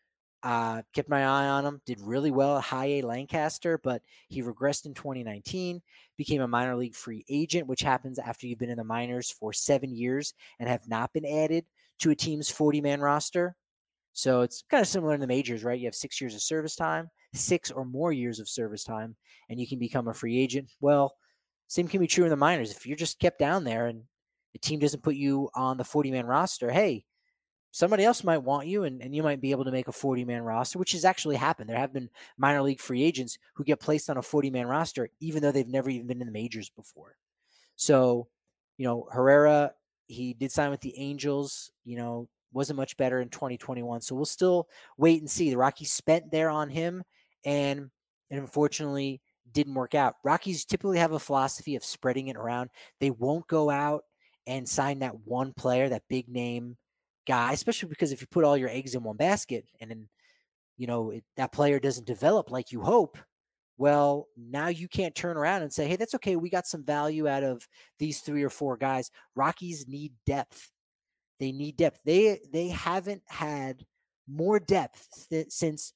[SPEAKER 4] kept my eye on him, did really well at High A Lancaster, but he regressed in 2019, became a minor league free agent, which happens after you've been in the minors for 7 years and have not been added to a team's 40-man roster. So it's kind of similar in the majors, right? You have 6 years of service time, 6 or more years of service time, and you can become a free agent. Well, same can be true in the minors. If you're just kept down there and the team doesn't put you on the 40-man roster, hey, somebody else might want you, and you might be able to make a 40-man roster, which has actually happened. There have been minor league free agents who get placed on a 40-man roster, even though they've never even been in the majors before. So, Herrera, he did sign with the Angels, wasn't much better in 2021. So we'll still wait and see. The Rockies spent there on him, and unfortunately didn't work out. Rockies typically have a philosophy of spreading it around. They won't go out and sign that one player, that big name guy, especially because if you put all your eggs in one basket and then, that player doesn't develop like you hope, well, now you can't turn around and say, hey, that's okay. We got some value out of these 3 or 4 guys. Rockies need depth. They need depth. They haven't had more depth since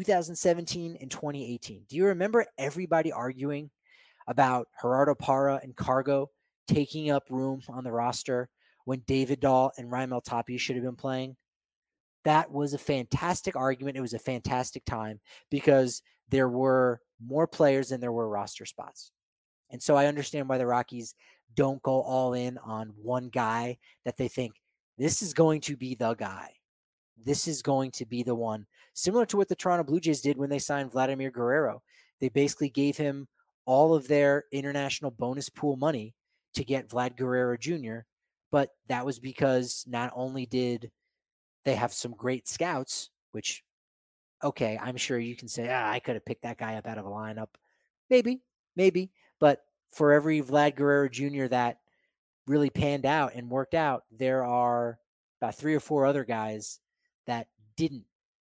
[SPEAKER 4] 2017 and 2018. Do you remember everybody arguing about Gerardo Parra and Cargo taking up room on the roster when David Dahl and Raimel Tapia should have been playing? That was a fantastic argument. It was a fantastic time because there were more players than there were roster spots. And so I understand why the Rockies don't go all in on one guy that they think this is going to be the guy. This is going to be the one. Similar to what the Toronto Blue Jays did when they signed Vladimir Guerrero. They basically gave him all of their international bonus pool money to get Vlad Guerrero Jr., but that was because not only did they have some great scouts, which, okay, I'm sure you can say, I could have picked that guy up out of a lineup. Maybe. But for every Vlad Guerrero Jr. that really panned out and worked out, there are about 3 or 4 other guys that didn't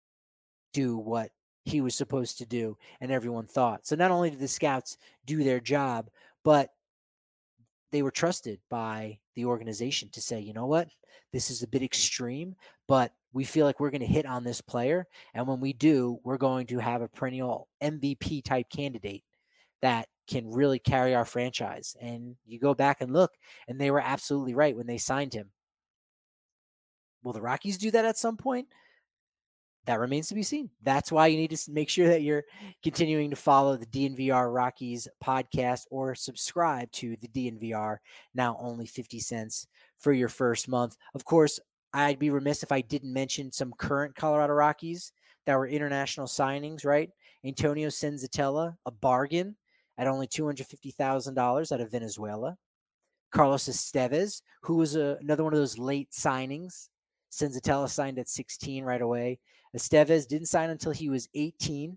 [SPEAKER 4] do what he was supposed to do and everyone thought. So not only did the scouts do their job, but they were trusted by the organization to say, you know what, this is a bit extreme, but we feel like we're going to hit on this player. And when we do, we're going to have a perennial MVP type candidate that can really carry our franchise. And you go back and look, and they were absolutely right when they signed him. Will the Rockies do that at some point? That remains to be seen. That's why you need to make sure that you're continuing to follow the DNVR Rockies podcast or subscribe to the DNVR, now only 50 cents for your first month. Of course, I'd be remiss if I didn't mention some current Colorado Rockies that were international signings, right? Antonio Senzatella, a bargain at only $250,000 out of Venezuela. Carlos Estevez, who was another one of those late signings. Senzatella signed at 16 right away. Estevez didn't sign until he was 18.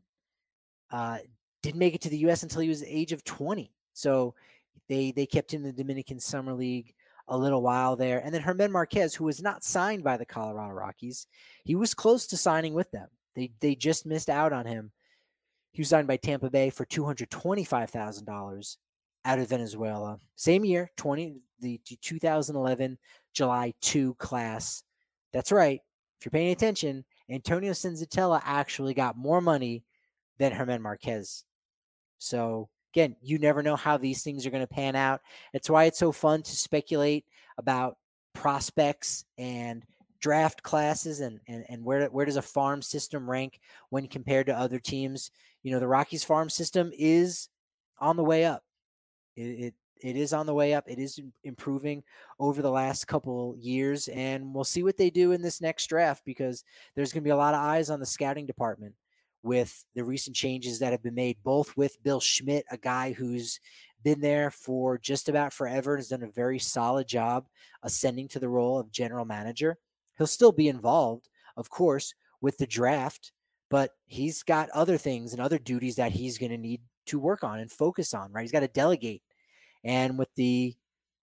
[SPEAKER 4] Didn't make it to the U.S. until he was the age of 20. So they kept him in the Dominican Summer League a little while there. And then Germán Marquez, who was not signed by the Colorado Rockies, he was close to signing with them. They just missed out on him. He was signed by Tampa Bay for $225,000 out of Venezuela. Same year, the 2011 July 2 class. That's right. If you're paying attention, Antonio Senzatella actually got more money than Germán Marquez. So again, you never know how these things are going to pan out. It's why it's so fun to speculate about prospects and draft classes and where does a farm system rank when compared to other teams. The Rockies farm system is on the way up. It is on the way up. It is improving over the last couple years, and we'll see what they do in this next draft, because there's going to be a lot of eyes on the scouting department with the recent changes that have been made, both with Bill Schmidt, a guy who's been there for just about forever and has done a very solid job ascending to the role of general manager. He'll still be involved, of course, with the draft, but he's got other things and other duties that he's going to need to work on and focus on, right? He's got to delegate. And with the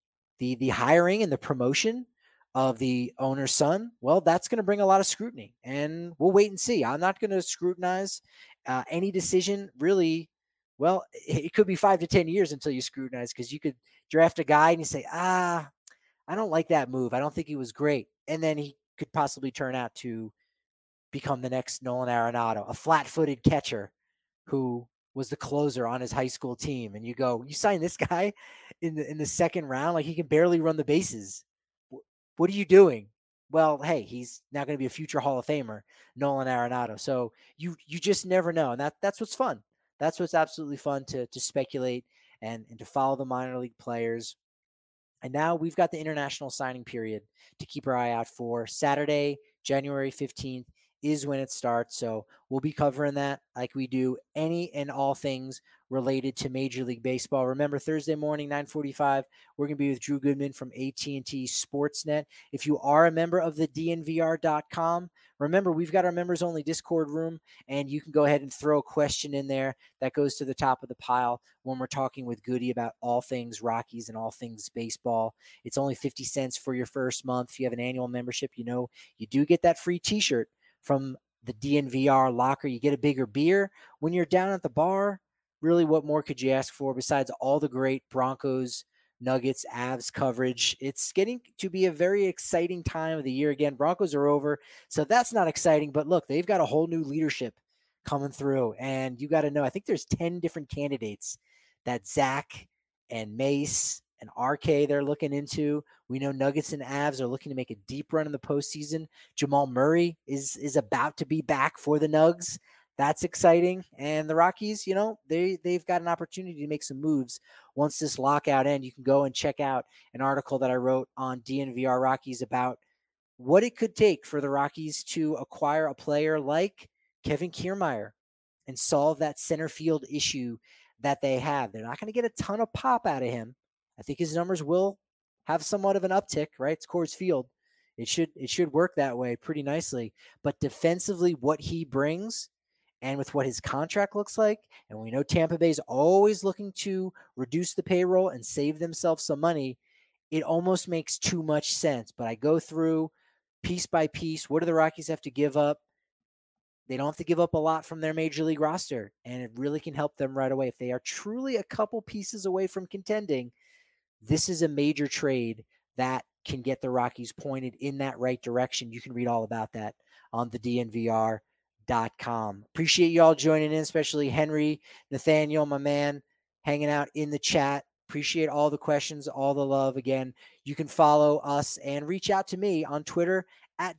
[SPEAKER 4] hiring and the promotion of the owner's son, well, that's going to bring a lot of scrutiny, and we'll wait and see. I'm not going to scrutinize any decision, really. Well, it could be 5 to 10 years until you scrutinize, because you could draft a guy and you say, I don't like that move. I don't think he was great. And then he could possibly turn out to become the next Nolan Arenado, a flat-footed catcher who was the closer on his high school team. And you go, you sign this guy in the second round, like he can barely run the bases. What are you doing? Well, hey, he's now going to be a future Hall of Famer, Nolan Arenado. So you just never know. And that's what's fun. That's what's absolutely fun, to speculate and to follow the minor league players. And now we've got the international signing period to keep our eye out for. Saturday, January 15th is when it starts. So we'll be covering that like we do any and all things related to Major League Baseball. Remember, Thursday morning, 9:45, we're going to be with Drew Goodman from AT&T Sportsnet. If you are a member of the DNVR.com, remember, we've got our members-only Discord room, and you can go ahead and throw a question in there that goes to the top of the pile when we're talking with Goody about all things Rockies and all things baseball. It's only 50 cents for your first month. If you have an annual membership, you do get that free T-shirt from the DNVR locker. You get a bigger beer when you're down at the bar. Really, what more could you ask for besides all the great Broncos, Nuggets, Avs coverage? It's getting to be a very exciting time of the year. Again, Broncos are over, so that's not exciting. But look, they've got a whole new leadership coming through, and you got to know, I think there's 10 different candidates that Zach and Mace and RK they're looking into. We know Nuggets and Avs are looking to make a deep run in the postseason. Jamal Murray is about to be back for the Nugs. That's exciting. And the Rockies, they've got an opportunity to make some moves once this lockout ends. You can go and check out an article that I wrote on DNVR Rockies about what it could take for the Rockies to acquire a player like Kevin Kiermaier and solve that center field issue that they have. They're not going to get a ton of pop out of him. I think his numbers will have somewhat of an uptick, right? It's Coors Field. It should work that way pretty nicely. But defensively, what he brings, and with what his contract looks like, and we know Tampa Bay is always looking to reduce the payroll and save themselves some money, it almost makes too much sense. But I go through piece by piece. What do the Rockies have to give up? They don't have to give up a lot from their major league roster, and it really can help them right away. If they are truly a couple pieces away from contending, this is a major trade that can get the Rockies pointed in that right direction. You can read all about that on the DNVR.com. Appreciate you all joining in, especially Henry, Nathaniel, my man, hanging out in the chat. Appreciate all the questions, all the love. Again, you can follow us and reach out to me on Twitter at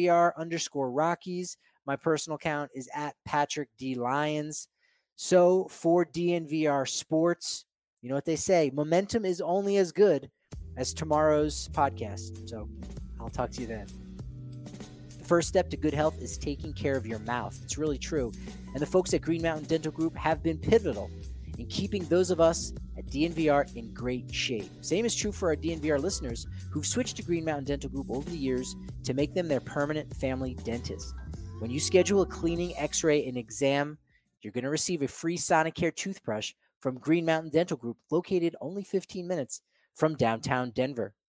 [SPEAKER 4] DNVR_Rockies. My personal account is at Patrick D. Lyons. So for DNVR Sports, you know what they say, momentum is only as good as tomorrow's podcast. So I'll talk to you then. The first step to good health is taking care of your mouth. It's really true. And the folks at Green Mountain Dental Group have been pivotal in keeping those of us at DNVR in great shape. Same is true for our DNVR listeners who've switched to Green Mountain Dental Group over the years to make them their permanent family dentist. When you schedule a cleaning, x-ray, and exam, you're going to receive a free Sonicare toothbrush from Green Mountain Dental Group, located only 15 minutes from downtown Denver.